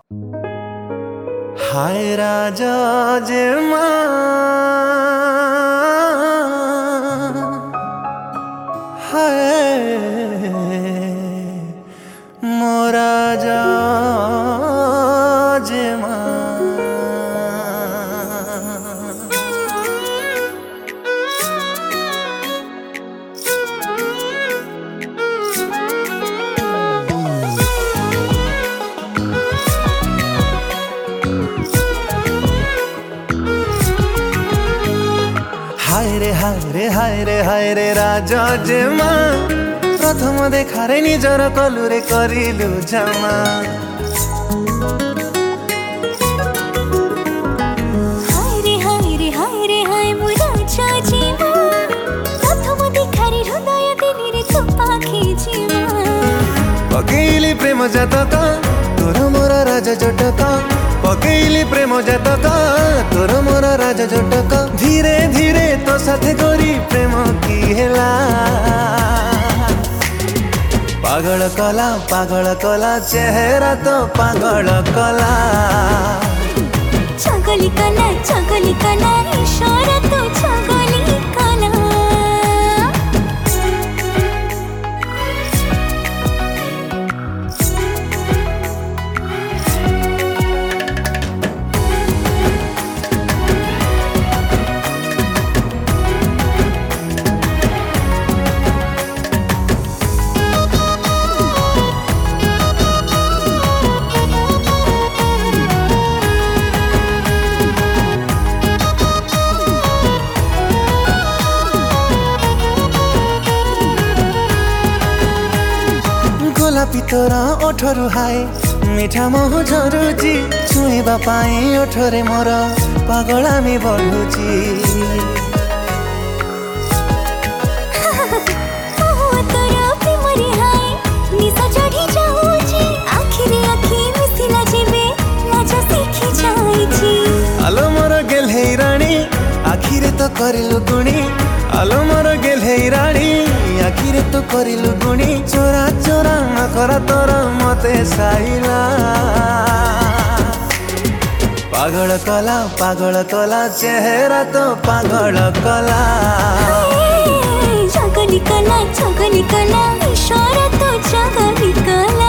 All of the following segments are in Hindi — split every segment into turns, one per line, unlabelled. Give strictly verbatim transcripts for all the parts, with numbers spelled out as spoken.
हाय राजा जे माँ, हाय मोरा जा जे माँ। हाय रे हाय रे हाय रे हाय रे राजा जे माँ, प्रथम देखारे निजर कलुरे करिलु जमा।
हाय रे हाय रे हाय रे हाय मो राजा जे माँ, प्रथम देखारे हृदय दिलिरे तू पाखे जे माँ।
पकेइली प्रेम जतक तोर मोर राजा जटक, पकेइली प्रेम जतक तोर मोर राजा जटक। धीरे धीरे तो साथे करी प्रेम की हेला, पागल कला पागल कला चेहरा तो पागल कला।
चगली कला चगली कला इशारा तो चगली कला।
गोलापी तोर ओठरु हाय मिठा मोह झरुची, छुईबा पाई ओठरे मोर पागलामी बढ़ुची। आलो मोर गेल्हे रानी आखिरे तो करिलु गुणी, आलो मोर गेल्हे रानी आखिरे तो करिलु गुणी। चोरा चोरा न कर तोर मते साइला, पागल कला पागल कला चेहरा तो पागल कला।
चगली कला चगली कला इशारा तो चगली कला।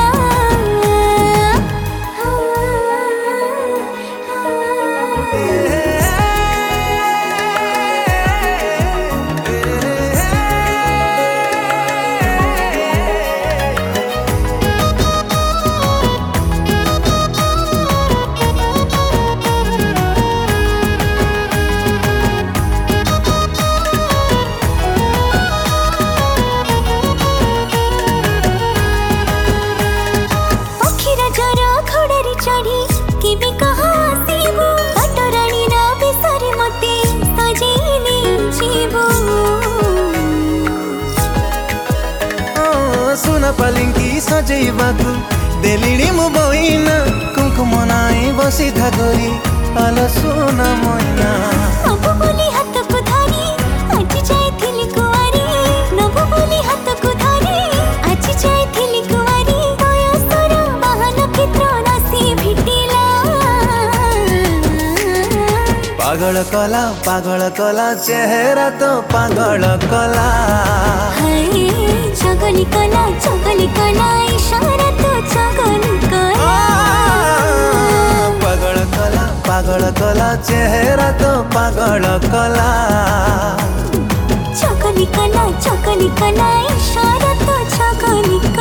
सुना पालिंकी सजैबाकु देलिणी मु बहिना, कुंकुम नाई बसी धागरी आलो सुना मैना।
नबु बोली हाथ को धरी आज जाइथिली कुआरी, नबु बोली हाथ को धरी आज जाइथिली कुआरी। बयसर बाहन चित्र नासी भिटिला,
पागल कला पागल कला चेहरा तो पागल कला।
चगली कला चगली कला इशारा तो चगली कला।
पागल कला पागल कला चेहरा तो पागल कला।
चगली कला चगली कला इशारा तो चगली कला।